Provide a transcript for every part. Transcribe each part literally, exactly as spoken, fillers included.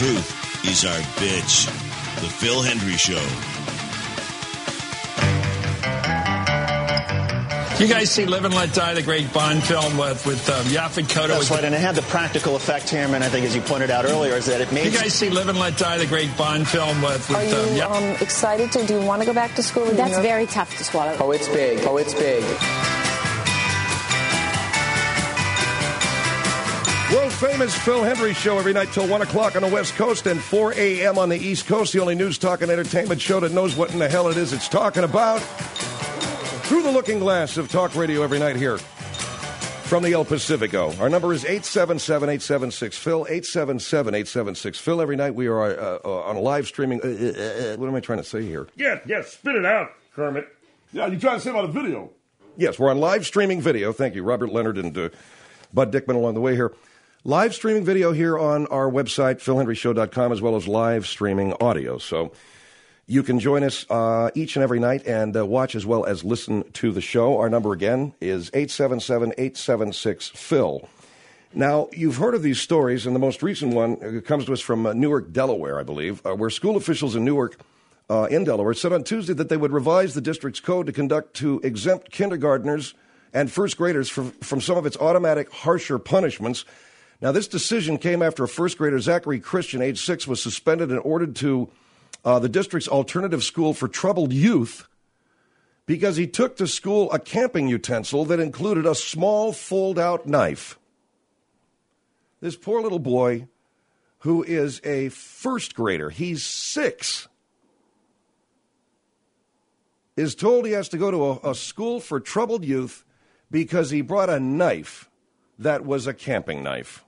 truth is our bitch. The Phil Hendry Show. You guys see Live and Let Die, the great Bond film with, with um, Yaphet Kotto? That's right, and it had the practical effect, Cameron, I think, as you pointed out earlier, is that it made... You guys see Live and Let Die, the great Bond film with... with Are you um, um, excited to? Do you want to go back to school? That's very tough to swallow. Oh, it's big. Oh, it's big. World-famous Phil Hendry Show every night till one o'clock on the West Coast and four a.m. on the East Coast. The only news, talk, and entertainment show that knows what in the hell it is it's talking about. Through the looking glass of talk radio every night here from the El Pacifico. Our number is eight seven seven, eight seven six, Phil, eight seven seven, eight seven six, Phil. Every night we are uh, uh, on a live streaming. Uh, uh, uh, what am I trying to say here? Yeah, yeah, spit it out, Kermit. Yeah, you trying to say about a video? Yes, we're on live streaming video. Thank you, Robert Leonard and uh, Bud Dickman along the way here. Live streaming video here on our website, phil hendry show dot com, as well as live streaming audio. So you can join us uh, each and every night and uh, watch as well as listen to the show. Our number again is eight seven seven, eight seven six, Phil. Now, you've heard of these stories, and the most recent one comes to us from uh, Newark, Delaware, I believe, uh, where school officials in Newark, uh, in Delaware, said on Tuesday that they would revise the district's code to conduct to exempt kindergartners and first graders from, from some of its automatic harsher punishments. Now, this decision came after a first grader, Zachary Christian, age six, was suspended and ordered to uh, the district's alternative school for troubled youth because he took to school a camping utensil that included a small fold-out knife. This poor little boy, who is a first grader, he's six, is told he has to go to a, a school for troubled youth because he brought a knife that was a camping knife.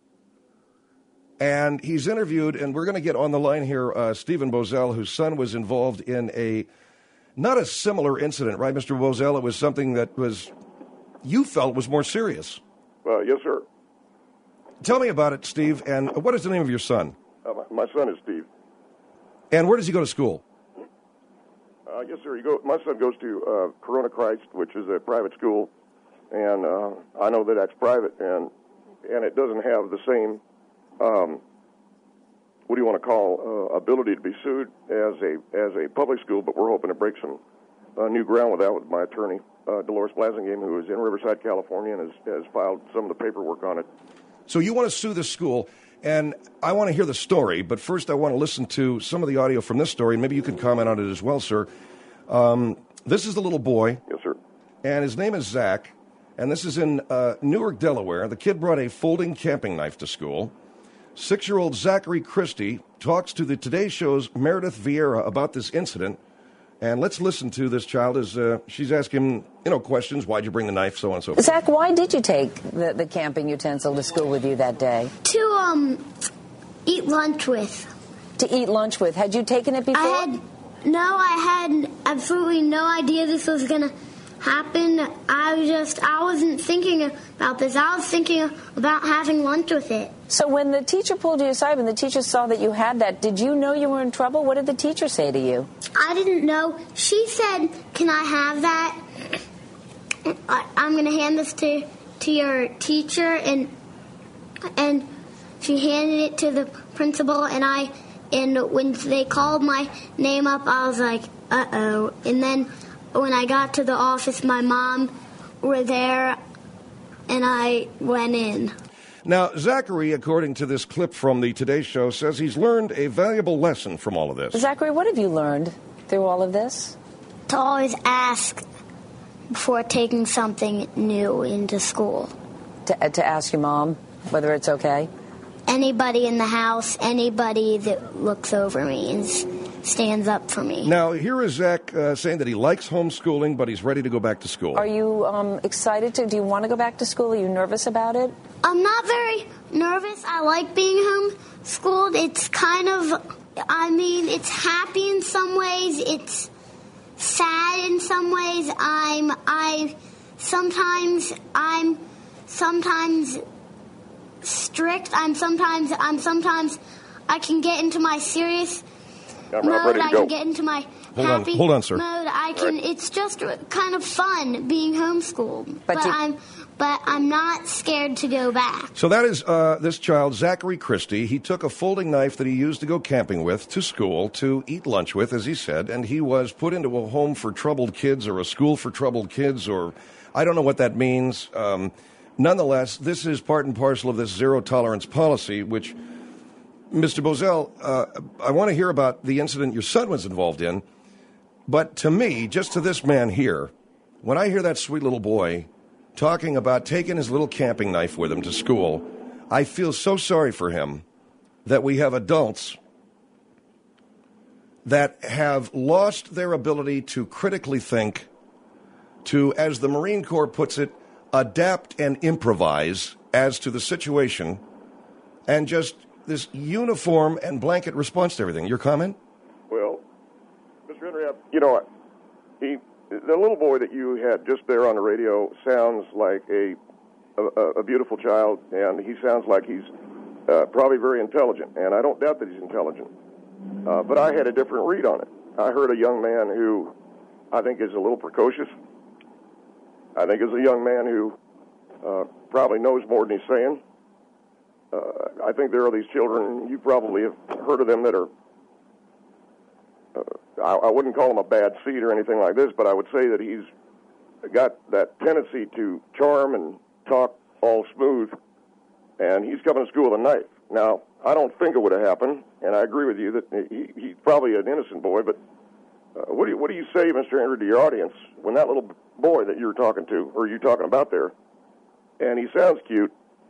And he's interviewed, and we're going to get on the line here uh, Stephen Bozell, whose son was involved in a, not a similar incident, right, Mister Bozell? It was something that was, you felt was more serious. Uh, yes, sir. Tell me about it, Steve, and what is the name of your son? Uh, my son is Steve. And where does he go to school? Uh, yes, sir. You go, my son goes to uh, Corona Christ, which is a private school, and uh, I know that that's private, and and it doesn't have the same, um, what do you want to call, uh, ability to be sued as a as a public school, but we're hoping to break some uh, new ground with that with my attorney, uh, Dolores Blasingame, who is in Riverside, California, and has, has filed some of the paperwork on it. So you want to sue the school, and I want to hear the story, but first I want to listen to some of the audio from this story, and maybe you can comment on it as well, sir. Um, this is the little boy. Yes, sir. And his name is Zach, and this is in uh, Newark, Delaware. The kid brought a folding camping knife to school. Six-year-old Zachary Christie talks to the Today Show's Meredith Vieira about this incident. And let's listen to this child as uh, she's asking, you know, questions. Why'd you bring the knife? So on and so forth. Zach, why did you take the, the camping utensil to school with you that day? To, um, eat lunch with. To eat lunch with. Had you taken it before? I had, no, I had absolutely no idea this was going to happen. I was just, I wasn't thinking about this. I was thinking about having lunch with it. So when the teacher pulled you aside, when the teacher saw that you had that, did you know you were in trouble? What did the teacher say to you? I didn't know. She said, can I have that? I, I'm going to hand this to, to your teacher. And and she handed it to the principal. And I and when they called my name up, I was like, uh-oh. And then when I got to the office, my mom were there, and I went in. Now, Zachary, according to this clip from the Today Show, says he's learned a valuable lesson from all of this. Zachary, what have you learned through all of this? To always ask before taking something new into school. To, uh, to ask your mom whether it's okay? Anybody in the house, anybody that looks over me and stands up for me. Now, here is Zach uh, saying that he likes homeschooling, but he's ready to go back to school. Are you um, excited to? Do you want to go back to school? Are you nervous about it? I'm not very nervous. I like being homeschooled. It's kind of, I mean, it's happy in some ways. It's sad in some ways. I'm, I, sometimes, I'm, sometimes strict. I'm sometimes, I'm sometimes, I can get into my serious I'm mode. ready to I go. can get into my Hold on, happy hold on, sir. mode, I can. Right. It's just kind of fun being homeschooled, But but, you- I'm but I'm not scared to go back. So that is uh, this child, Zachary Christie. He took a folding knife that he used to go camping with to school to eat lunch with, as he said, and he was put into a home for troubled kids or a school for troubled kids, or I don't know what that means. Um, nonetheless, this is part and parcel of this zero tolerance policy, which, Mister Bozell, uh, I want to hear about the incident your son was involved in, but to me, just to this man here, when I hear that sweet little boy talking about taking his little camping knife with him to school, I feel so sorry for him that we have adults that have lost their ability to critically think, to, as the Marine Corps puts it, adapt and improvise as to the situation, and just this uniform and blanket response to everything. Your comment? Well, Mister Henry, I, you know, he, the little boy that you had just there on the radio sounds like a a, a beautiful child, and he sounds like he's uh, probably very intelligent, and I don't doubt that he's intelligent. Uh, but I had a different read on it. I heard a young man who I think is a little precocious. I think is a young man who uh, probably knows more than he's saying. Uh, I think there are these children, you probably have heard of them, that are Uh, I, I wouldn't call him a bad seed or anything like this, but I would say that he's got that tendency to charm and talk all smooth, and he's coming to school with a knife. Now, I don't think it would have happened, and I agree with you that he, he's probably an innocent boy, but uh, what do you, what do you say, Mister Henry, to your audience when that little boy that you were talking to, or you talking about there, and he sounds cute,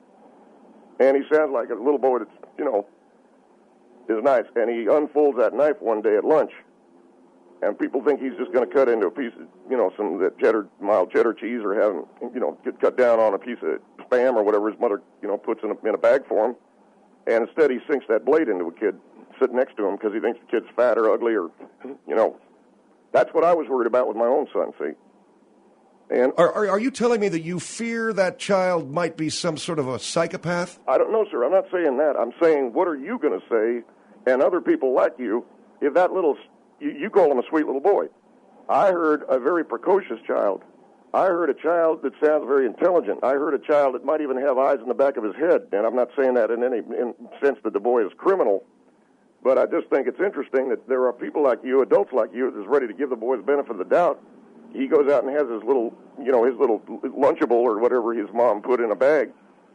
and he sounds like a little boy that's, you know, is nice, and he unfolds that knife one day at lunch, and people think he's just going to cut into a piece of, you know, some of that cheddar, mild cheddar cheese, or have him, you know, get cut down on a piece of Spam or whatever his mother, you know, puts in a, in a bag for him, and instead he sinks that blade into a kid sitting next to him because he thinks the kid's fat or ugly, or, you know, that's what I was worried about with my own son, see. And Are, are, are you telling me that you fear that child might be some sort of a psychopath? I don't know, sir. I'm not saying that. I'm saying, what are you going to say, and other people like you, if that little, you, you call him a sweet little boy. I heard a very precocious child. I heard a child that sounds very intelligent. I heard a child that might even have eyes in the back of his head, and I'm not saying that in any in sense that the boy is criminal, but I just think it's interesting that there are people like you, adults like you, that's ready to give the boy the benefit of the doubt. He goes out and has his little, you know, his little Lunchable or whatever his mom put in a bag.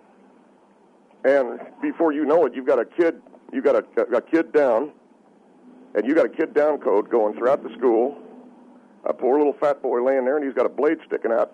And before you know it, you've got a kid, you've got a, a kid down, and you got a kid down code going throughout the school. A poor little fat boy laying there, and he's got a blade sticking out.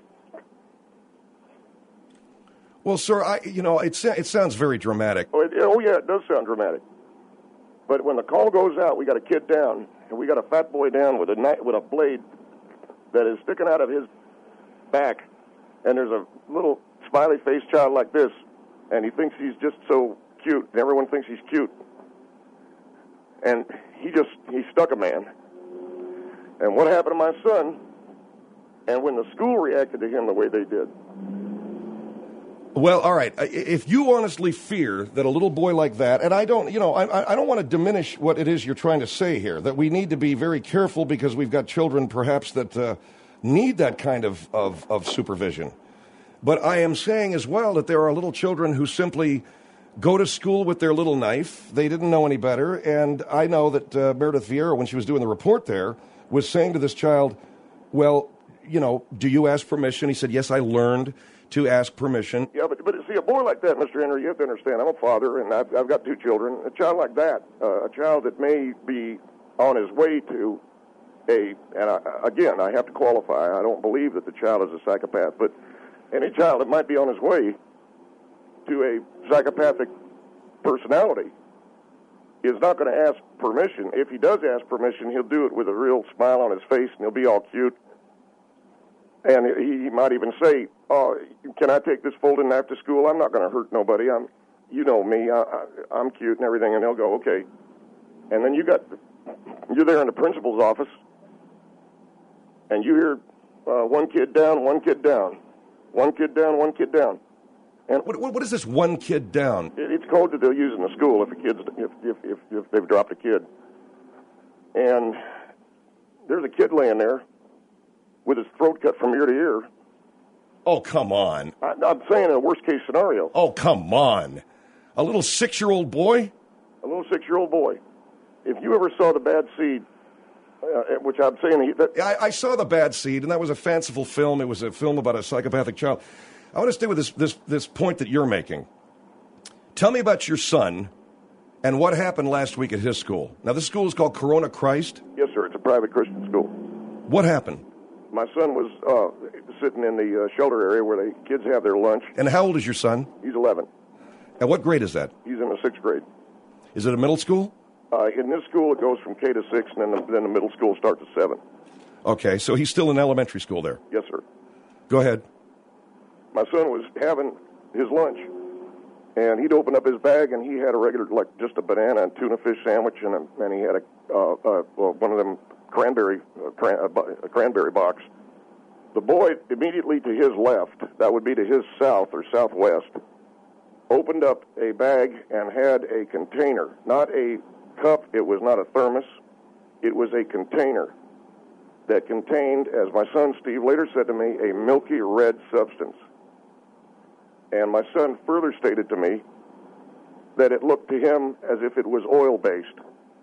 Well, sir, I, you know, it, it sounds very dramatic. Oh, it, oh, yeah, it does sound dramatic. But when the call goes out, we got a kid down, and we got a fat boy down with a knife, with a blade that is sticking out of his back, and there's a little smiley-faced child like this, and he thinks he's just so cute, and everyone thinks he's cute. And he just, he stuck a man. And what happened to my son, and when the school reacted to him the way they did. Well, all right. If you honestly fear that a little boy like that, and I don't, you know, I, I don't want to diminish what it is you're trying to say here, that we need to be very careful because we've got children perhaps that uh, need that kind of, of, of supervision. But I am saying as well that there are little children who simply go to school with their little knife. They didn't know any better. And I know that uh, Meredith Vieira, when she was doing the report there, was saying to this child, well, you know, do you ask permission? He said, yes, I learned to ask permission. Yeah, but, but see, a boy like that, Mister Henry, you have to understand, I'm a father, and I've, I've got two children. A child like that, uh, a child that may be on his way to a, and I, again, I have to qualify, I don't believe that the child is a psychopath, but any child that might be on his way to a psychopathic personality is not going to ask permission. If he does ask permission, he'll do it with a real smile on his face, and he'll be all cute. And he, he might even say, oh, can I take this folding knife to school? I'm not going to hurt nobody. I'm, you know me, I, I, I'm cute and everything. And they'll go, okay. And then you got, you're there in the principal's office, and you hear uh, one kid down, one kid down, one kid down, one kid down. And what, what, what is this one kid down? It, it's code that they'll use in the school if a kid's if if if, if they've dropped a kid. And there's a kid laying there with his throat cut from ear to ear. Oh, come on. I, I'm saying a worst-case scenario. Oh, come on. A little six-year-old boy? A little six-year-old boy. If you ever saw The Bad Seed, uh, which I'm saying... He, that, I, I saw The Bad Seed, and that was a fanciful film. It was a film about a psychopathic child. I want to stay with this, this, this point that you're making. Tell me about your son and what happened last week at his school. Now, this school is called Corona Christ? Yes, sir. It's a private Christian school. What happened? My son was uh, sitting in the uh, shelter area where the kids have their lunch. And how old is your son? He's eleven. And what grade is that? He's in the sixth grade. Is it a middle school? Uh, in this school, it goes from K to six, and then the, then the middle school starts at seven. Okay, so he's still in elementary school there? Yes, sir. Go ahead. My son was having his lunch, and he'd opened up his bag, and he had a regular, like just a banana and tuna fish sandwich, and, a, and he had a uh, uh, well, one of them cranberry uh, cran, uh, a cranberry box. The boy immediately to his left, that would be to his south or southwest, opened up a bag and had a container, not a cup, it was not a thermos, it was a container that contained, as my son Steve later said to me, a milky red substance. And my son further stated to me that it looked to him as if it was oil-based.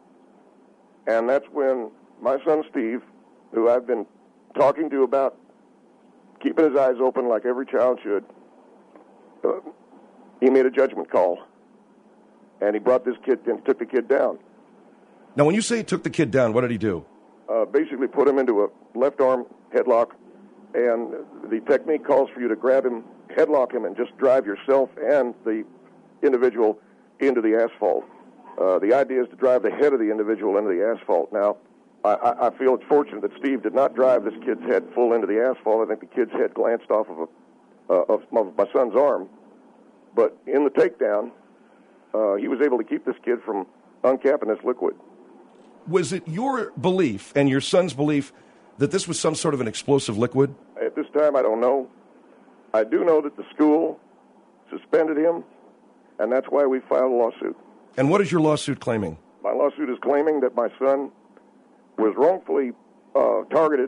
And that's when my son Steve, who I've been talking to about keeping his eyes open like every child should, uh, he made a judgment call. And he brought this kid and took the kid down. Now, when you say he took the kid down, what did he do? Uh, basically put him into a left arm headlock, and the technique calls for you to grab him, headlock him, and just drive yourself and the individual into the asphalt. Uh, the idea is to drive the head of the individual into the asphalt. Now, I, I feel it's fortunate that Steve did not drive this kid's head full into the asphalt. I think the kid's head glanced off of, a, uh, of, of my son's arm. But in the takedown, uh, he was able to keep this kid from uncapping this liquid. Was it your belief and your son's belief that this was some sort of an explosive liquid? At this time, I don't know. I do know that the school suspended him, and that's why we filed a lawsuit. And what is your lawsuit claiming? My lawsuit is claiming that my son was wrongfully uh, targeted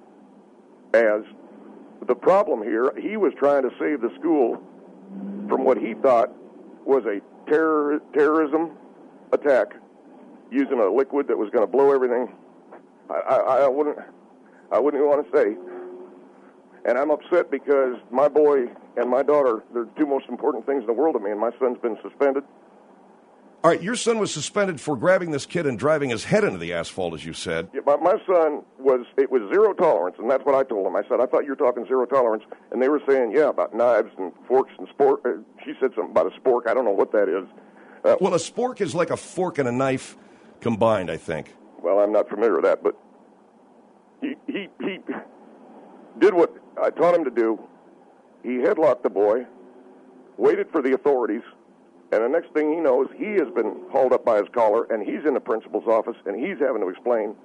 as the problem here. He was trying to save the school from what he thought was a terror, terrorism attack using a liquid that was going to blow everything. I, I, I wouldn't, I wouldn't even want to say. And I'm upset because my boy and my daughter, they're the two most important things in the world to me, and my son's been suspended. All right, your son was suspended for grabbing this kid and driving his head into the asphalt, as you said. Yeah, my, my son was, it was zero tolerance, and that's what I told him. I said, I thought you were talking zero tolerance, and they were saying, yeah, about knives and forks and spork. Uh, she said something about a spork. I don't know what that is. Uh, well, a spork is like a fork and a knife combined, I think. Well, I'm not familiar with that, but he, he, he did what I taught him to do. He headlocked the boy, waited for the authorities, and the next thing he knows, he has been hauled up by his collar, and he's in the principal's office, and he's having to explain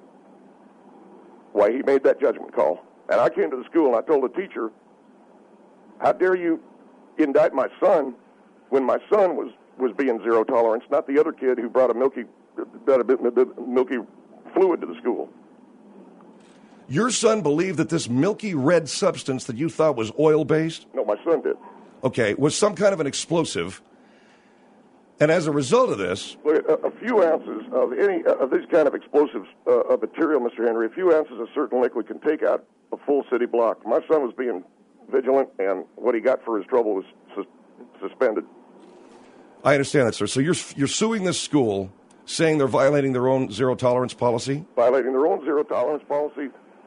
why he made that judgment call. And I came to the school, and I told the teacher, how dare you indict my son when my son was, was being zero tolerance, not the other kid who brought a milky, brought a bit, milky fluid to the school. Your son believed that this milky red substance that you thought was oil-based? No, my son did. Okay, was some kind of an explosive. And as a result of this... Look, a, a few ounces of any uh, of these kind of explosive uh, material, Mister Henry, a few ounces of certain liquid can take out a full city block. My son was being vigilant, and what he got for his trouble was sus- suspended. I understand that, sir. So you're you're suing this school, saying they're violating their own zero-tolerance policy? Violating their own zero-tolerance policy.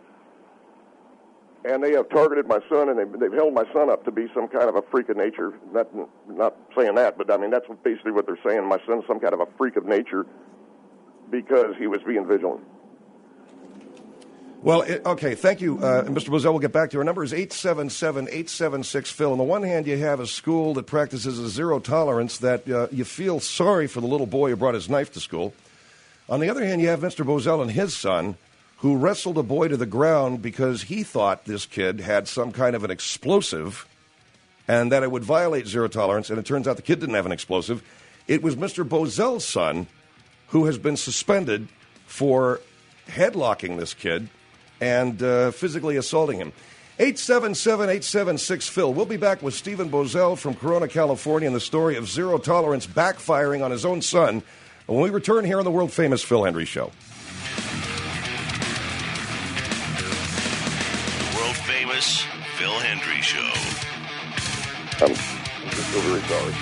And they have targeted my son, and they've, they've held my son up to be some kind of a freak of nature. Not, not saying that, but I mean, that's basically what they're saying. My son's some kind of a freak of nature because he was being vigilant. Well, it, okay, thank you, uh, Mister Bozell. We'll get back to you. Our number is eight seven seven, eight seven six, Phil. On the one hand, you have a school that practices a zero tolerance that uh, you feel sorry for the little boy who brought his knife to school. On the other hand, you have Mister Bozell and his son, who wrestled a boy to the ground because he thought this kid had some kind of an explosive and that it would violate zero tolerance, and it turns out the kid didn't have an explosive. It was Mister Bozell's son who has been suspended for headlocking this kid and uh, physically assaulting him. eight seven seven, eight seven six, Phil. We'll be back with Stephen Bozell from Corona, California, and the story of zero tolerance backfiring on his own son when we return here on the world-famous Phil Hendrie Show. The world-famous Phil Hendrie Show. I'm just so very sorry.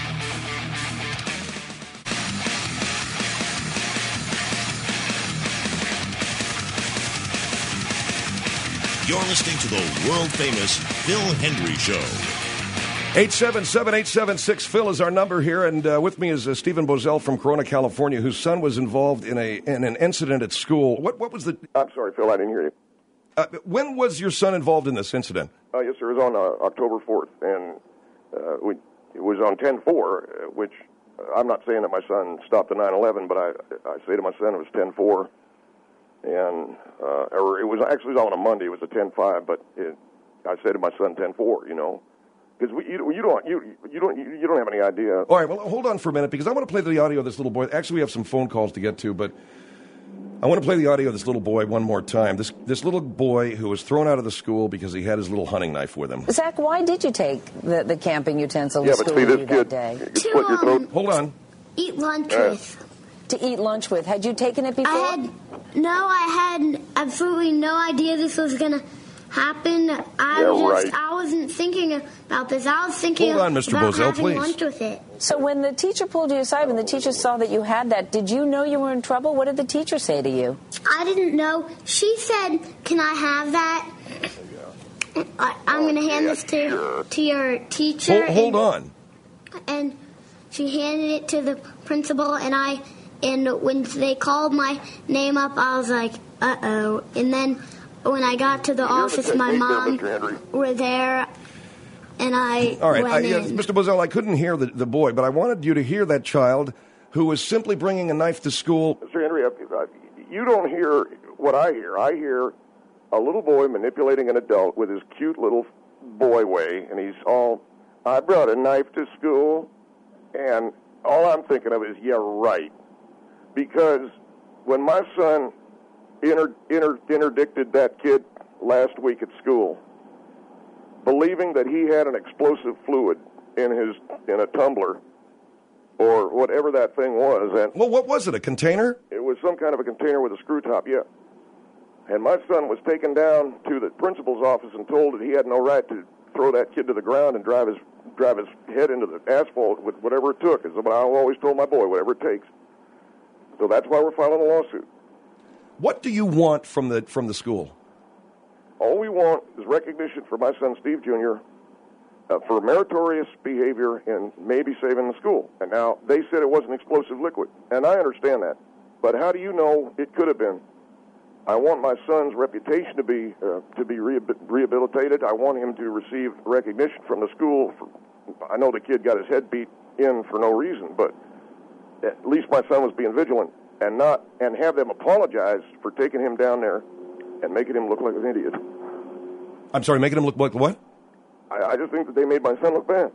You're listening to the world-famous Phil Hendrie Show. eight seven seven, eight seven six, Phil is our number here, and uh, with me is uh, Stephen Bozell from Corona, California, whose son was involved in a in an incident at school. What what was the... I'm sorry, Phil, I didn't hear you. Uh, when was your son involved in this incident? Uh, yes, sir, it was on uh, October fourth, and uh, we, it was on ten four, uh, which uh, I'm not saying that my son stopped the nine eleven, but I, I say to my son it was ten four. And uh, or it was actually it was on a Monday. It was a ten five, but it, I said to my son ten four. You know, because you, you don't you you don't you, you don't have any idea. All right, well, hold on for a minute because I want to play the audio of this little boy. Actually, we have some phone calls to get to, but I want to play the audio of this little boy one more time. This this little boy who was thrown out of the school because he had his little hunting knife with him. Zach, why did you take the, the camping utensils Yeah, to but school see, with this you kid that day? you split your throat. Hold on. Eat lunch Uh, with. To eat lunch with. Had you taken it before? I had no, I had absolutely no idea this was gonna happen. I Yeah, was just, right. I wasn't thinking about this. I was thinking Hold on, Mister about Bozell, having please. lunch with it. So when the teacher pulled you aside, when the teacher saw that you had that, did you know you were in trouble? What did the teacher say to you? I didn't know. She said, "Can I have that?" I, I'm going to hand this to to your teacher. Hold, hold and, on. And she handed it to the principal, and I. And when they called my name up, I was like, "Uh oh!" And then when I got to the Here's office, the my technique there, mom Mister Henry. were there, and I All right, went I, yeah, in. Mister Bozell, I couldn't hear the, the boy, but I wanted you to hear that child who was simply bringing a knife to school. Mister Henry, I- I- you don't hear what I hear. I hear a little boy manipulating an adult with his cute little boy way, and he's all, "I brought a knife to school," and all I'm thinking of is, yeah, right. Because when my son inter, inter, interdicted that kid last week at school, believing that he had an explosive fluid in his in a tumbler or whatever that thing was, and Well, what was it, a container? it was some kind of a container with a screw top, yeah. And my son was taken down to the principal's office and told that he had no right to throw that kid to the ground and drive his drive his head into the asphalt with whatever it took. Is what I always told my boy, whatever it takes. So that's why we're filing a lawsuit. What do you want from the from the school? All we want is recognition for my son Steve Junior Uh, for meritorious behavior and maybe saving the school. And now they said it was an explosive liquid, and I understand that. But how do you know it could have been? I want my son's reputation to be uh, to be rehabil- rehabilitated. I want him to receive recognition from the school. For, I know the kid got his head beat in for no reason, but at least my son was being vigilant and not and have them apologize for taking him down there and making him look like an idiot. I'm sorry, making him look like what? I, I just think that they made my son look bad.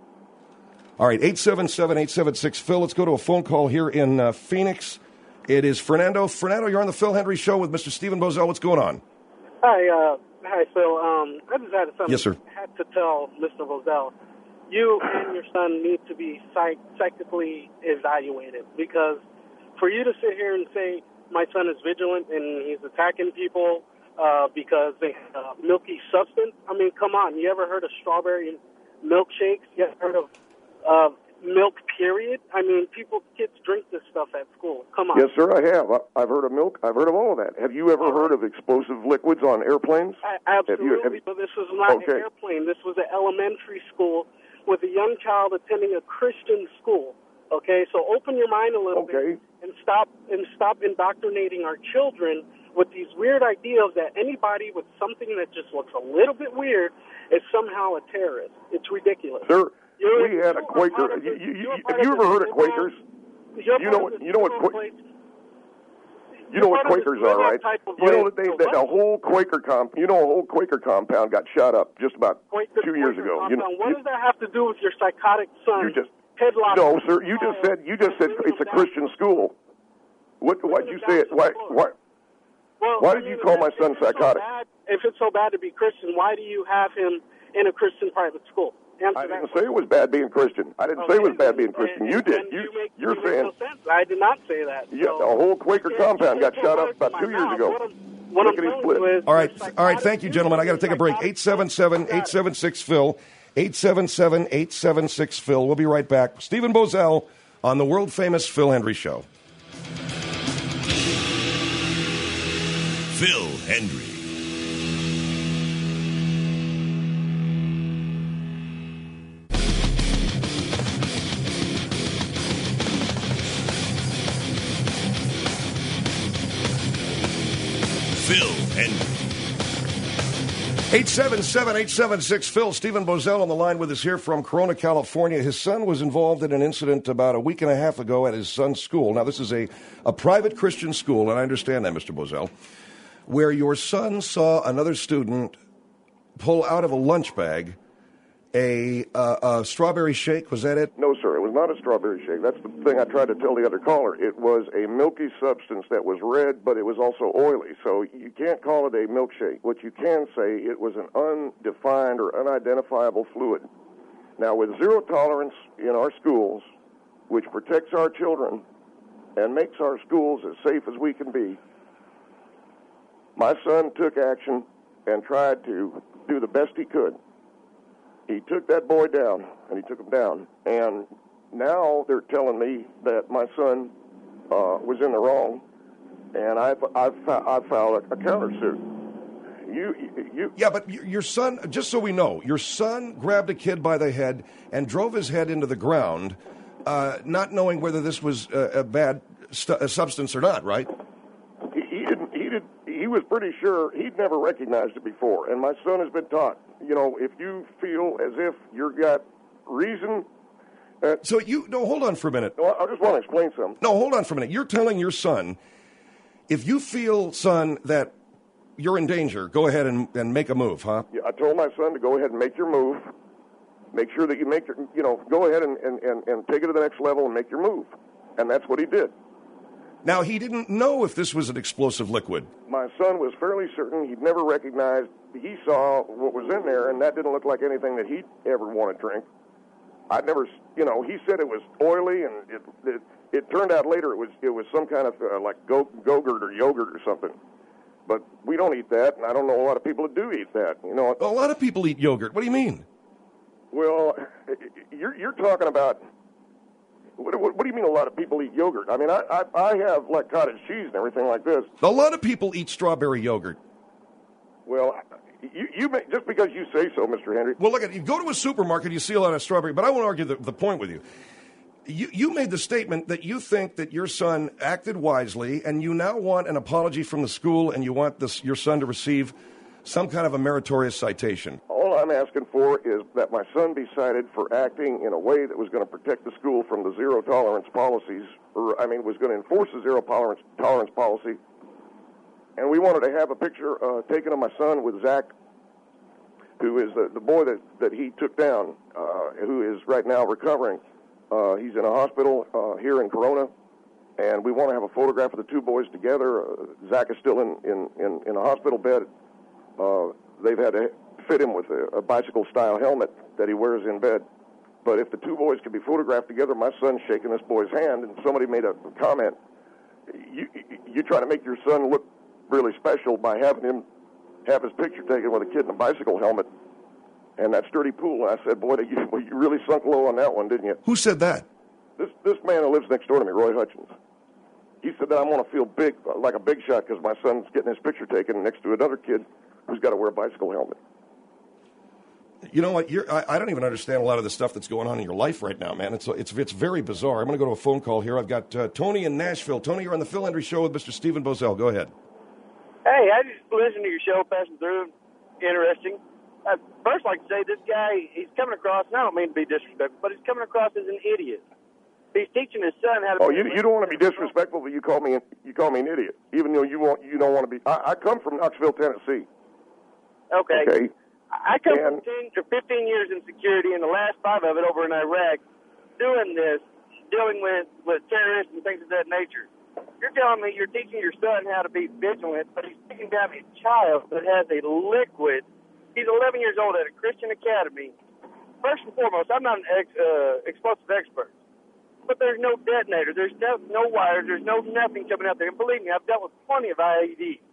All right, eight seven seven, eight seven six, Phil. Let's go to a phone call here in uh, Phoenix. It is Fernando. Fernando, you're on the Phil Hendrie Show with Mister Stephen Bozell. What's going on? Hi, uh, hi, Phil. Um, I just had something Yes, sir. had to tell Mister Bozell. You and your son need to be psych- psychically evaluated, because for you to sit here and say my son is vigilant and he's attacking people uh, because they have uh, milky substance, I mean, come on. You ever heard of strawberry milkshakes? You ever heard of uh, milk, period? I mean, people, kids drink this stuff at school. Come on. Yes, sir, I have. I- I've heard of milk. I've heard of all of that. Have you ever heard of explosive liquids on airplanes? I, Have absolutely, you- have you- but this was not Okay. an airplane. This was an elementary school with a young child attending a Christian school. Okay, so open your mind a little Okay. bit and stop and stop indoctrinating our children with these weird ideas that anybody with something that just looks a little bit weird is somehow a terrorist. It's ridiculous. Sir, You're- we had a you are Quaker. part of You, the- you, you're you, part have you of ever the heard of liberal- Quakers? you're You part know of what? the You know what? liberal Qua- place- You know you're what part of the Quakers are, liberal right? type of You know place. that they So that a what? whole Quaker comp. You know a whole Quaker compound got shot up just about Quaker- two years Quaker ago. You know, compound. What you, does that have to do with your psychotic son? you just headlock? no, sir. You just said you just said it's a Christian school. What? Why'd you say it? Why? Why? Well, Why I did mean, you call if my it's- son if it's so psychotic? bad- If it's so bad to be Christian, why do you have him in a Christian private school? Answer I that didn't say it was bad being Christian. I didn't say it was bad being Christian. You did. You, you're Make saying no sense. I did not say that. yeah, So, the whole Quaker you can't- compound you got can't shot put up words about in two my years mouth. ago. What I'm, what I'm Lickety telling split. you is, All right, you're all right. psychotic. Thank you, gentlemen. I got to take a break. Psychotic. eight seven seven, eight seven six, Phil. eight seven seven, eight seven six, Phil. We'll be right back. Stephen Bozell on the world-famous Phil Hendry Show. Phil Hendry. Phil Hendry. eight seven seven, eight seven six, Phil. Stephen Bozell on the line with us here from Corona, California. His son was involved in an incident about a week and a half ago at his son's school. Now, this is a, a private Christian school, and I understand that, Mister Bozell, where your son saw another student pull out of a lunch bag a, uh, a strawberry shake. Was that it? No, sir. It was not a strawberry shake. That's the thing I tried to tell the other caller. It was a milky substance that was red, but it was also oily. So you can't call it a milkshake. What you can say, it was an undefined or unidentifiable fluid. Now, with zero tolerance in our schools, which protects our children and makes our schools as safe as we can be, my son took action and tried to do the best he could. He took that boy down, and he took him down. And now they're telling me that my son uh, was in the wrong, and I've, I've, I've filed a, a countersuit. You, you, Yeah, but your your son, just so we know, your son grabbed a kid by the head and drove his head into the ground, uh, not knowing whether this was a, a bad stu- a substance or not, right? he, he didn't. He did. He was pretty sure he'd never recognized it before. And my son has been taught, you know, if you feel as if you've got reason. Uh, So you, no, hold on for a minute. no, I just want to explain something. No, hold on for a minute. You're telling your son, if you feel, son, that you're in danger, go ahead and, and make a move, huh? Yeah, I told my son to go ahead and make your move. Make sure that you make your, you know, go ahead and, and, and, and take it to the next level and make your move. And that's what he did. Now, he didn't know if this was an explosive liquid. My son was fairly certain he'd never recognized. He saw what was in there, and that didn't look like anything that he'd ever want to drink. I'd never, you know, he said it was oily, and it it, it turned out later it was it was some kind of uh, like go, go-gurt or yogurt or something. But we don't eat that, and I don't know a lot of people that do eat that. You know, A lot of people eat yogurt. What do you mean? well, you're you're talking about. What, what, what do you mean a lot of people eat yogurt? I mean, I, I I have like cottage cheese and everything like this. A lot of people eat strawberry yogurt. Well, you, you may, just because you say so, Mister Henry. Well, look at you go to a supermarket, you see a lot of strawberry. But I won't argue the, the point with you. You you made the statement that you think that your son acted wisely, and you now want an apology from the school, and you want this your son to receive some kind of a meritorious citation. All I'm asking for is that my son be cited for acting in a way that was going to protect the school from the zero tolerance policies, or I mean, was going to enforce the zero tolerance tolerance policy. And we wanted to have a picture uh, taken of my son with Zach, who is the, the boy that, that he took down, uh, who is right now recovering. Uh, he's in a hospital uh, here in Corona, and we want to have a photograph of the two boys together. Uh, Zach is still in, in, in, in a hospital bed. Uh, they've had to fit him with a, a bicycle-style helmet that he wears in bed. But if the two boys can be photographed together, my son's shaking this boy's hand, and somebody made a comment. You, you try to make your son look really special by having him have his picture taken with a kid in a bicycle helmet and that sturdy pool. And I said, boy, you, well, you really sunk low on that one, didn't you? Who said that? This this man who lives next door to me, Roy Hutchins. He said that I want to feel big, like a big shot, because my son's getting his picture taken next to another kid who's got to wear a bicycle helmet. You know what? You're, I, I don't even understand a lot of the stuff that's going on in your life right now, man. It's it's it's very bizarre. I'm going to go to a phone call here. I've got uh, Tony in Nashville. Tony, you're on the Phil Hendry Show with Mister Stephen Bozell. Go ahead. Hey, I just listened to your show passing through. Interesting. Uh, first, I'd like to say this guy, he's coming across, and I don't mean to be disrespectful, but he's coming across as an idiot. He's teaching his son how to... Oh, you you don't want to be disrespectful, but you call me you call me an idiot, even though you want you don't want to be... I, I come from Knoxville, Tennessee. Okay. Okay. I come And- from ten to fifteen years in security, and the last five of it over in Iraq, doing this, dealing with, with terrorists and things of that nature. You're telling me you're teaching your son how to be vigilant, but he's taking down a child that has a liquid. He's eleven years old at a Christian academy. First and foremost, I'm not an ex, uh, explosive expert, but there's no detonator, there's no, no wires, there's no nothing coming out there. And believe me, I've dealt with plenty of I E Ds.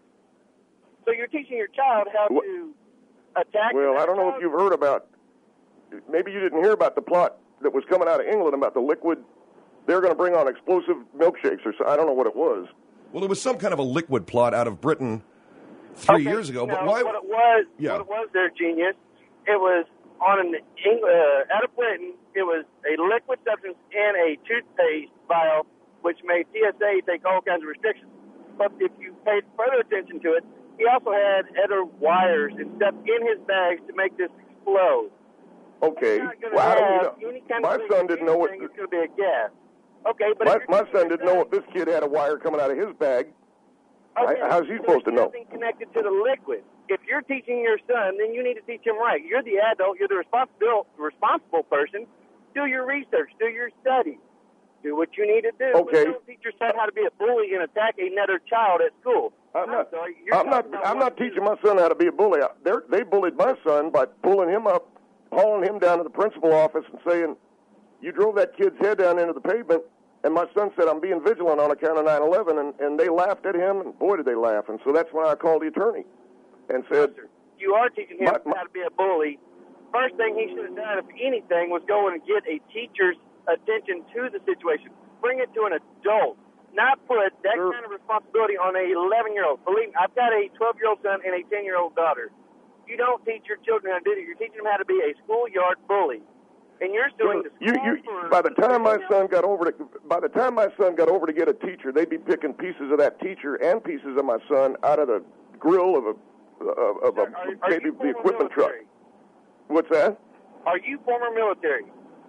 So you're teaching your child how to attack. Well, I don't know child? if you've heard about, maybe you didn't hear about the plot that was coming out of England about the liquid. They're going to bring on explosive milkshakes or so. I don't know what it was. Well, it was some kind of a liquid plot out of Britain three okay, years ago. No, but why? What it was, yeah. what it was, their genius. It was on an uh, out of Britain. It was a liquid substance in a toothpaste vial, which made T S A take all kinds of restrictions. But if you paid further attention to it, he also had other wires and stuff in his bags to make this explode. Okay. Well, how do we know? My son didn't know what. It's going to be a gas. Okay, but my, my son didn't know if this kid had a wire coming out of his bag. Okay, I, how's he supposed to know? Nothing connected to the liquid. If you're teaching your son, then you need to teach him right. You're the adult. You're the responsible responsible person. Do your research. Do your study. Do what you need to do. Okay. But don't teach your son how to be a bully and attack another child at school. I'm not. I'm, sorry, I'm not. I'm not teaching my son how to be a bully. They're, they bullied my son by pulling him up, hauling him down to the principal office, and saying, "You drove that kid's head down into the pavement." And my son said, "I'm being vigilant on account of nine eleven," and, and they laughed at him, and boy, did they laugh. And so that's when I called the attorney and said, "You are teaching him my, my, how to be a bully. First thing he should have done, if anything, was go and get a teacher's attention to the situation. Bring it to an adult, not put that sure. kind of responsibility on a eleven-year-old. Believe me, I've got a twelve-year-old son and a ten-year-old daughter. You don't teach your children how to do that. You're teaching them how to be a schoolyard bully." And you're suing the you, school you, for by the time my son got over to by the time my son got over to get a teacher, they'd be picking pieces of that teacher and pieces of my son out of the grill of a of, of a are, are maybe the equipment military? truck. What's that? Are you former military?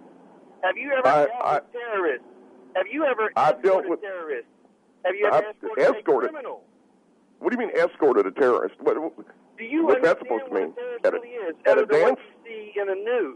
Have you ever I, dealt I, with terrorists? Have you ever I've escorted dealt with terrorists? Have you ever I've escorted, escorted a criminal? What do you mean escorted a terrorist? What, Do you what's that understand supposed to what mean? a terrorist At a, really is? at a Other than dance? what you see in the news.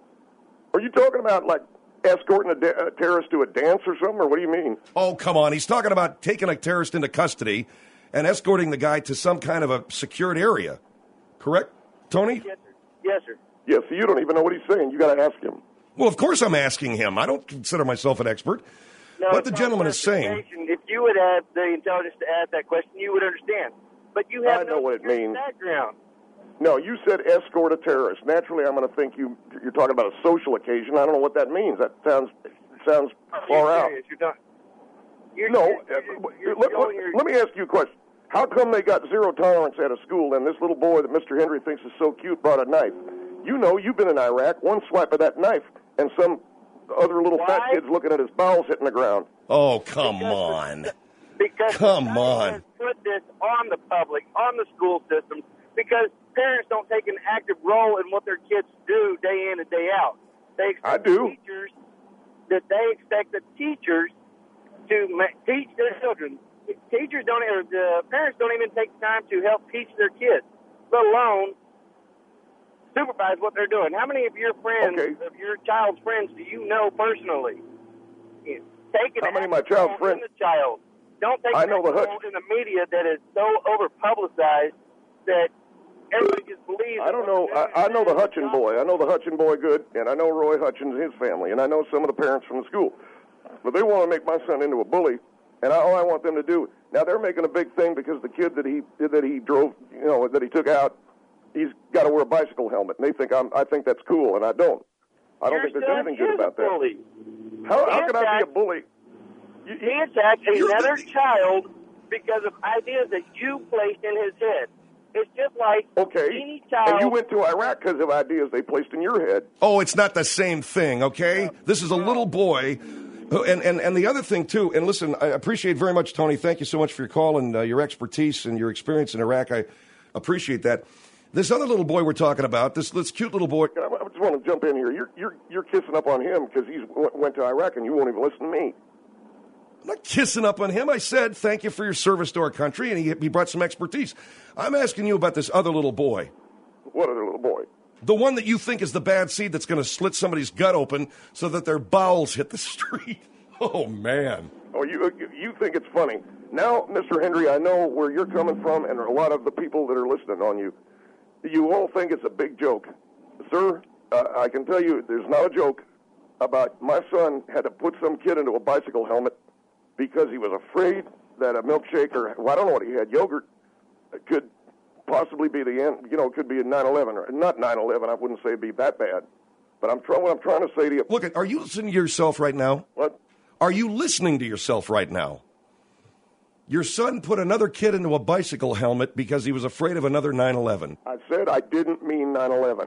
Are you talking about like escorting a, da- a terrorist to a dance or something, or what do you mean? Oh, come on. He's talking about taking a terrorist into custody and escorting the guy to some kind of a secured area. Correct, Tony? Yes, sir. Yes, sir. Yes, so you don't even know what he's saying. You got to ask him. Well, of course I'm asking him. I don't consider myself an expert. No, what the gentleman is saying. If you would have the intelligence to ask that question, you would understand. But you have I know no what it means. background. No, you said escort a terrorist. Naturally, I'm going to think you you're talking about a social occasion. I don't know what that means. That sounds sounds Are far you out. serious? You're not. You're, No, you're, uh, you're, you're, let, you're, let- you're, let me ask you a question. How come they got zero tolerance at a school and this little boy that Mister Henry thinks is so cute brought a knife? You know, you've been in Iraq. One swipe of that knife and some other little fat Why? kid's looking at his bowels hitting the ground. Oh, come on. because Come the on. has put this on the public, on the school system, because parents don't take an active role in what their kids do day in and day out. They expect I do. The teachers that they expect the teachers to ma- teach their children. Teachers don't, or the parents don't even take time to help teach their kids, let alone supervise what they're doing. How many of your friends, Okay. of your child's friends, do you know personally? Take an How many of my active child's role in friends- the child. Don't take I an know the active Hutch- role in the media that is so over publicized that everybody just believes. I don't know. I, I know the Hutchin boy. I know the Hutchin boy good, and I know Roy Hutchins and his family, and I know some of the parents from the school. But they want to make my son into a bully, and I, all I want them to do now they're making a big thing because the kid that he that he drove, you know, that he took out, he's got to wear a bicycle helmet, and they think I'm. I think that's cool, and I don't. I don't Your think there's son anything good is about a bully. that. How, how He can I be a attacked- bully? He attacked another child because of ideas that you placed in his head. It's just like Okay, any child. and you went to Iraq because of ideas they placed in your head. Oh, it's not the same thing, okay? This is a little boy. who- And, and, and the other thing, too, and listen, I appreciate very much, Tony. Thank you so much for your call and uh, your expertise and your experience in Iraq. I appreciate that. This other little boy we're talking about, this, this cute little boy. I I just want to jump in here. You're you're you're kissing up on him because he went to Iraq, and you won't even listen to me. I'm not kissing up on him. I said, thank you for your service to our country, and he, he brought some expertise. I'm asking you about this other little boy. What other little boy? The one that you think is the bad seed that's going to slit somebody's gut open so that their bowels hit the street. Oh, man. Oh, you you think it's funny. Now, Mister Hendry, I know where you're coming from, and a lot of the people that are listening on you, you all think it's a big joke. Sir, uh, I can tell you there's not a joke about my son had to put some kid into a bicycle helmet because he was afraid that a milkshake or, well, I don't know what he had, yogurt, could possibly be the end, you know, it could be a nine eleven, or not nine eleven, I wouldn't say it'd be that bad. But I'm trying. What I'm trying to say to you. Look, are you listening to yourself right now? What? Are you listening to yourself right now? Your son put another kid into a bicycle helmet because he was afraid of another nine eleven. I said I didn't mean nine eleven.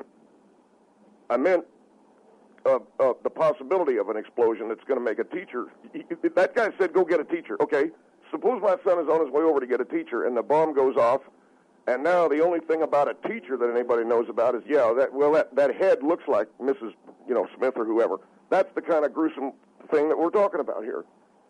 I meant uh, uh, the possibility of an explosion that's going to make a teacher. He, that guy said, "Go get a teacher." Okay. Suppose my son is on his way over to get a teacher, and the bomb goes off. And now the only thing about a teacher that anybody knows about is, yeah, that well, that, that head looks like Missus you know Smith or whoever. That's the kind of gruesome thing that we're talking about here.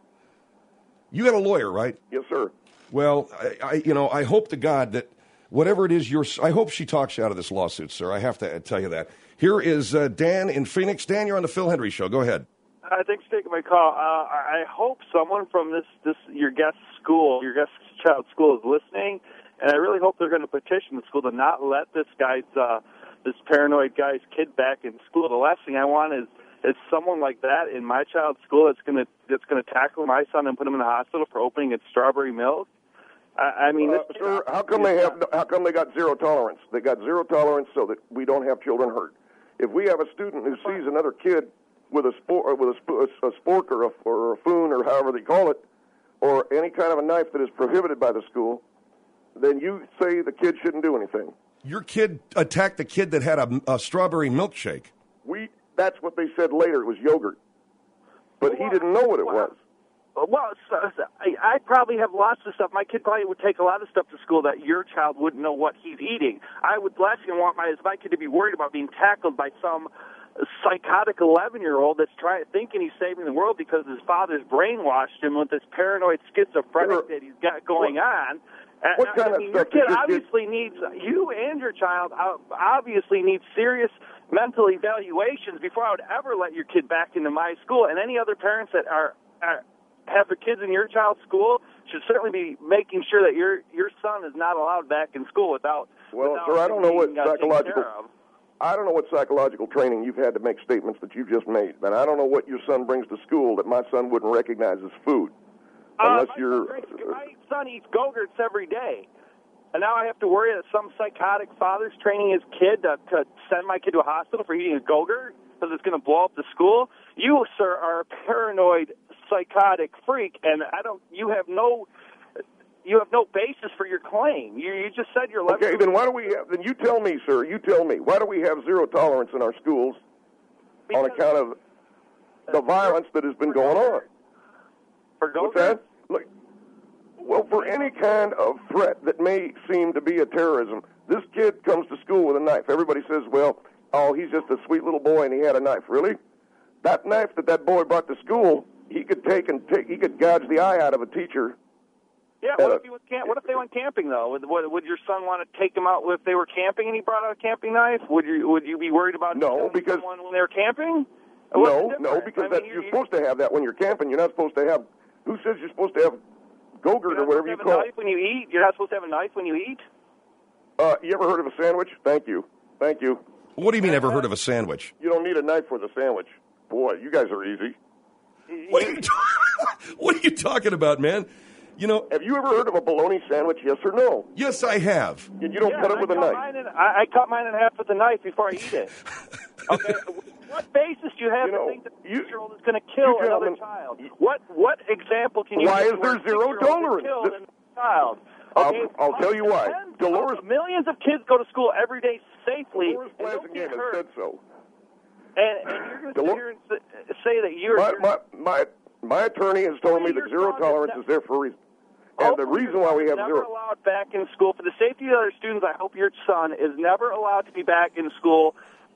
You got a lawyer, right? Yes, sir. Well, I, I you know, I hope to God that whatever it is, you're, I hope she talks you out of this lawsuit, sir. I have to tell you that. Here is uh, Dan in Phoenix. Dan, you're on the Phil Hendry Show. Go ahead. Uh, thanks for taking my call. Uh, I hope someone from this, this your guest school, your guest child's school, is listening. And I really hope they're going to petition the school to not let this guy's, uh, this paranoid guy's kid back in school. The last thing I want is, is someone like that in my child's school that's going to that's going to tackle my son and put him in the hospital for opening its strawberry milk. I, I mean, uh, this sir, how come they have? How come they got zero tolerance? They got zero tolerance so that we don't have children hurt. If we have a student who sees another kid with a sport, with a, sp- a spork or a, or a foon or however they call it, or any kind of a knife that is prohibited by the school, then you say the kid shouldn't do anything. Your kid attacked the kid that had a, a strawberry milkshake. We that's what they said later. It was yogurt, but well, he didn't know what it well, was. Well, so, so, I, I probably have lots of stuff. My kid probably would take a lot of stuff to school that your child wouldn't know what he's eating. I would last thing I want my is my kid to be worried about being tackled by some psychotic eleven-year-old that's trying thinking he's saving the world because his father's brainwashed him with this paranoid schizophrenic sure. that he's got going what, on. What I, kind I mean, of your stuff kid your obviously kid... needs, you and your child obviously need serious mental evaluations before I would ever let your kid back into my school. And any other parents that are, are have their kids in your child's school should certainly be making sure that your your son is not allowed back in school without. Well, without sir, I don't know what being, uh, psychological. I don't know what psychological training you've had to make statements that you've just made, and I don't know what your son brings to school that my son wouldn't recognize as food. Unless uh, my you're. Son drinks, my son eats Go-Gurts every day. And now I have to worry that some psychotic father's training his kid to, to send my kid to a hospital for eating a Go-Gurt because it's going to blow up the school. You, sir, are a paranoid, psychotic freak, and I don't. You have no. You have no basis for your claim. You, you just said you're. Okay, then why do we have? Then you tell me, sir. You tell me. Why do we have zero tolerance in our schools because on account of the violence that has been going on? For What's that? Look, well, for any kind of threat that may seem to be a terrorism, this kid comes to school with a knife. Everybody says, well, oh, he's just a sweet little boy and he had a knife. Really? That knife that that boy brought to school, he could take and take, he could gouge the eye out of a teacher. Yeah, what if, he was camp- what if they went camping, though? Would, would your son want to take him out if they were camping and he brought out a camping knife? Would you Would you be worried about no, because someone when they were camping? No, no, because I mean, that, you're, you're supposed to have that when you're camping. You're not supposed to have. Who says you're supposed to have Go-Gurt or whatever you call it? You're not supposed to have a knife when you eat? You're not supposed to have a knife when you eat? Uh, you ever heard of a sandwich? Thank you. Thank you. What do you mean, ever heard of a sandwich? You don't need a knife for the sandwich. Boy, you guys are easy. What are you, what are you talking about, man? You know, have you ever heard of a bologna sandwich? Yes or no? Yes, I have. You, you don't yeah, cut it with I a knife. Mine in, I, I cut mine in half with a knife before I eat it. Okay. What basis do you have you know, to think that you, a six-year-old is going to kill another child? What What example can you? Why give is there zero tolerance? This, child. Okay, I'll, I'll tell you why. Dolores, millions of kids go to school every day safely. Dolores Blasingham has said so. And, and you're going to sit here and say that you're my, you're, my my my attorney has told me that zero tolerance is there for a reason. And the reason why we have never zero allowed back in school for the safety of other students. I hope your son is never allowed to be back in school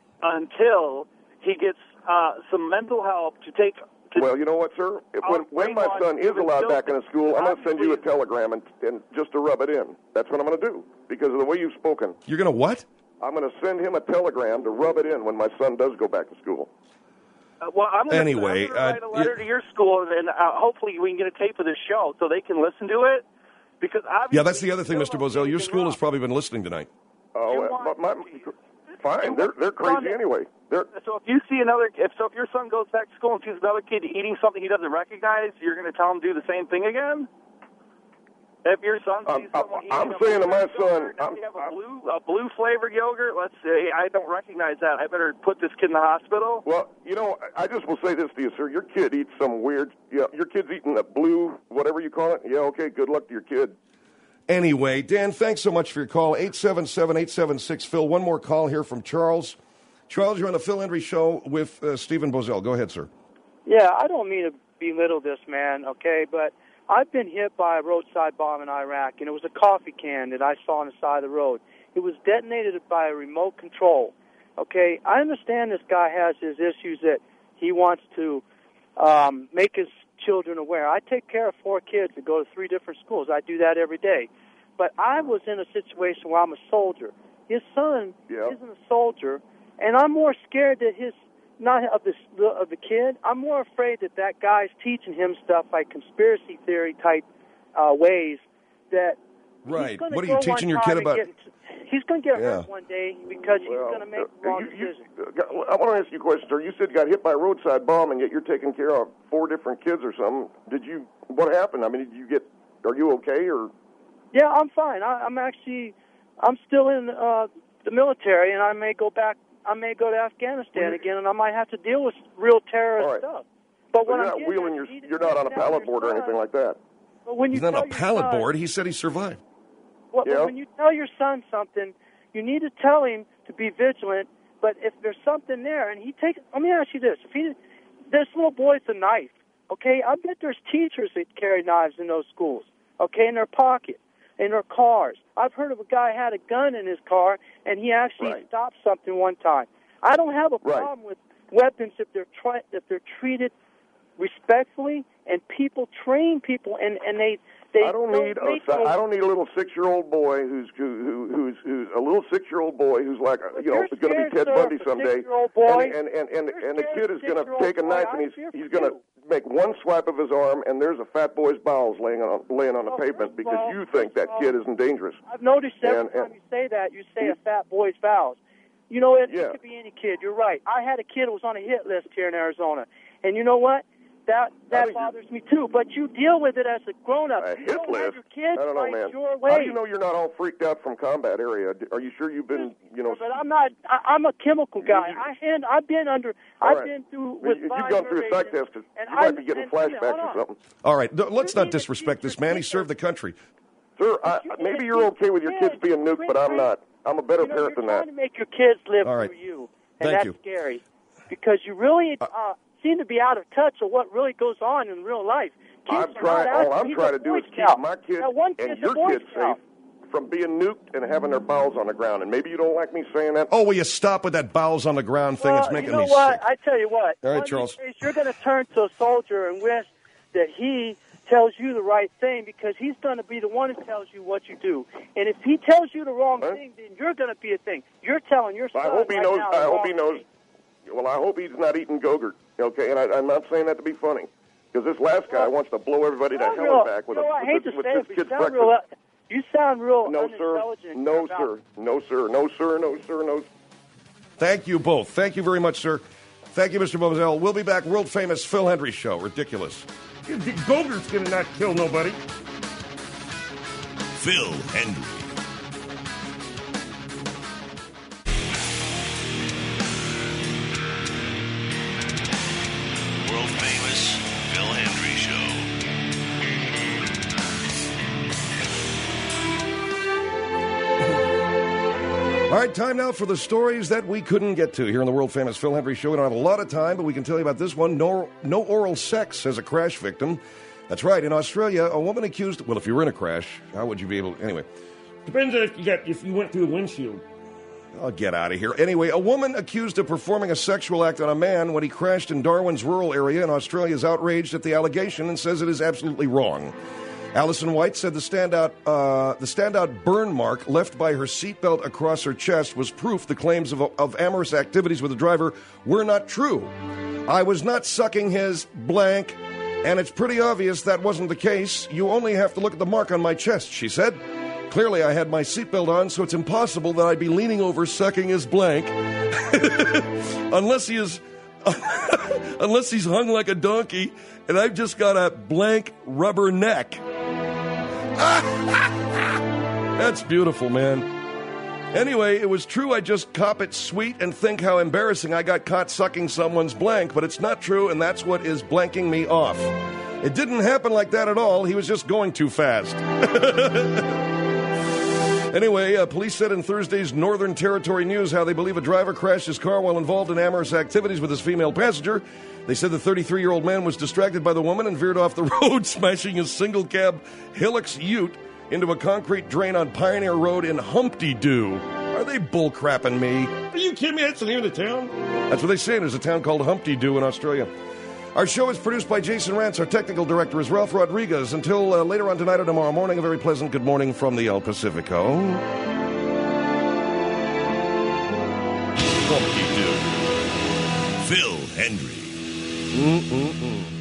until he gets uh, some mental help to take. To well, you know what, sir? When when my son is allowed back in a school, I'm going to send you a telegram and, and just to rub it in. That's what I'm going to do because of the way you've spoken. You're going to what? I'm going to send him a telegram to rub it in when my son does go back to school. Uh, well, I'm gonna, Anyway, I'm gonna write uh, a letter you- to your school, and uh, hopefully we can get a tape of this show so they can listen to it. Because obviously, Yeah, that's the other thing, Mister Bozell. Your school has probably been listening tonight. Oh, uh, but my, fine. They're they're crazy anyway. They're So if you see another, if so, if your son goes back to school and sees another kid eating something he doesn't recognize, you're going to tell him to do the same thing again. If your son sees I'm, someone I'm eating a saying to my blue son, yogurt, and they have a blue a blue flavored yogurt, let's say I don't recognize that. I better put this kid in the hospital. Well, you know, I I just will say this to you, sir. Your kid eats some weird. Yeah, your kid's eating a blue, whatever you call it. Yeah, okay. Good luck to your kid. Anyway, Dan, thanks so much for your call. eight seven seven, eight seven six, Phil. One more call here from Charles. Charles, you're on the Phil Hendry Show with uh, Stephen Bozell. Go ahead, sir. Yeah, I don't mean to belittle this man, okay, but I've been hit by a roadside bomb in Iraq, and it was a coffee can that I saw on the side of the road. It was detonated by a remote control, okay? I understand this guy has his issues that he wants to um, make his children aware. I take care of four kids that go to three different schools. I do that every day. But I was in a situation where I'm a soldier. His son yeah. isn't a soldier, and I'm more scared that his not of the of the kid. I'm more afraid that that guy's teaching him stuff like conspiracy theory type uh, ways. That right. He's gonna What are you go teaching one your time kid and about? Get, he's going to get Yeah. hurt one day because he's Well, going to make uh, the wrong you, decision. You, I want to ask you a question, sir. You said you got hit by a roadside bomb, and yet you're taking care of four different kids or something. Did you? What happened? I mean, did you get? Are you okay or? Yeah, I'm fine. I, I'm actually, I'm still in uh, the military, and I may go back. I may go to Afghanistan again, and I might have to deal with real terrorist right. stuff. But So when you're I'm not getting wheeling at, your. you need to You're not on a tell your pallet board or son- anything like that. But when you He's not tell on a your pallet son- board. He said he survived. Well, Yeah. but when you tell your son something, you need to tell him to be vigilant. But if there's something there, and he takes, let me ask you this: if he, this little boy's a knife, okay? I bet there's teachers that carry knives in those schools, okay, in their pocket, in their cars. I've heard of a guy had a gun in his car, and he actually Right. stopped something one time. I don't have a Right. problem with weapons if they're tri- if they're treated respectfully, and people train people, and and they. They I don't need a, make si- those- I don't need a little six-year-old boy who's who, who's who's a little six-year-old boy who's like a, you know You're going to be scared, Ted sir, Bundy of a someday, six-year-old boy. and and and and, and the You're kid is scared going of to a take a six-year-old knife boy. and I he's fear he's for going to you. make one swipe of his arm, and there's a fat boy's bowels laying on laying on the Well, pavement first of because all- you think that first of kid all, isn't dangerous. I've noticed every And- time and- you say that, you say a fat boy's vows. You know, it, Yeah. it could be any kid. You're right. I had a kid who was on a hit list here in Arizona, and you know what? That that bothers me too. But you deal with it as a grown-up. A You hit don't have list? your kids I don't know, fight man. your How way. do you know you're not all freaked out from combat area? Are you sure you've been, you know? But I'm not. I, I'm a chemical guy. I hand. I've been under. All I've right. been through Well, with you- you've violent gone through a psych invasions, test. and You I- might be getting and- yeah, flashbacks hold or on. something. All right, th- let's not disrespect this man. He served the country. Sir, I, maybe you're okay with your kids being nuked, but I'm not. I'm a better You know, parent you're than trying that. to make your kids live All right. through you, and Thank that's you. scary because you really uh, seem to be out of touch of what really goes on in real life. Kids I'm are trying. not out. All I'm He's trying a to do Boy is keep Scout. my kids Now, one and kid's your a Boy kids Scout. safe from being nuked and having their bowels on the ground. And maybe you don't like me saying that. Oh, will you stop with that bowels on the ground thing? Well, It's making you know me what? sick. I tell you what. All right, one of these Charles. days You're going to turn to a soldier and wish that he tells you the right thing because he's going to be the one who tells you what you do. And if he tells you the wrong Huh? thing, then you're going to be a thing. You're telling your son I hope he right knows. now I the hope wrong he knows. thing. Well, I hope he's not eating Go-Gurt. Okay, and I, I'm not saying that to be funny because this last guy wants to blow everybody to sound hell real- and back with, you know, a, I hate with, to this, with say this it, but kid's you sound breakfast. real, you sound real No, sir. unintelligent. No, about- sir. No, sir. No, sir. No, sir. No. Thank you both. Thank you very much, sir. Thank you, Mister Bozell. We'll be back. World famous Phil Hendry Show. Ridiculous. Go-Gurt's going to not kill nobody. Phil Hendry. World famous Phil Hendry Show. All right, time now for the stories that we couldn't get to here on the world famous Phil Hendry Show. We don't have a lot of time, but we can tell you about this one. No, no oral sex as a crash victim. That's right. In Australia, a woman accused. Well, if you were in a crash, how would you be able? Anyway, Depends on if you got if you went through a windshield. I'll get out of here. Anyway, a woman accused of performing a sexual act on a man when he crashed in Darwin's rural area in Australia is outraged at the allegation and says it is absolutely wrong. Alison White said the standout, uh, the standout burn mark left by her seatbelt across her chest was proof the claims of, of amorous activities with the driver were not true. I was not sucking his blank, and it's pretty obvious that wasn't the case. You only have to look at the mark on my chest, she said. Clearly, I had my seatbelt on, so it's impossible that I'd be leaning over sucking his blank. Unless he is... unless he's hung like a donkey, and I've just got a blank rubber neck. That's beautiful, man. Anyway, it was true I just cop it sweet and think how embarrassing I got caught sucking someone's blank, but it's not true, and that's what is blanking me off. It didn't happen like that at all. He was just going too fast. Anyway, uh, police said in Thursday's Northern Territory News how they believe a driver crashed his car while involved in amorous activities with his female passenger. They said the thirty-three-year-old man was distracted by the woman and veered off the road, smashing his single-cab Hilux Ute into a concrete drain on Pioneer Road in Humpty Doo. Are they bullcrapping me? Are you kidding me? That's the name of the town? That's what they say. There's a town called Humpty Doo in Australia. Our show is produced by Jason Rantz. Our technical director is Ralph Rodriguez. Until uh, later on tonight or tomorrow morning, a very pleasant good morning from the El Pacifico. Humpty Doo. Phil Hendry. Mm-mm-mm.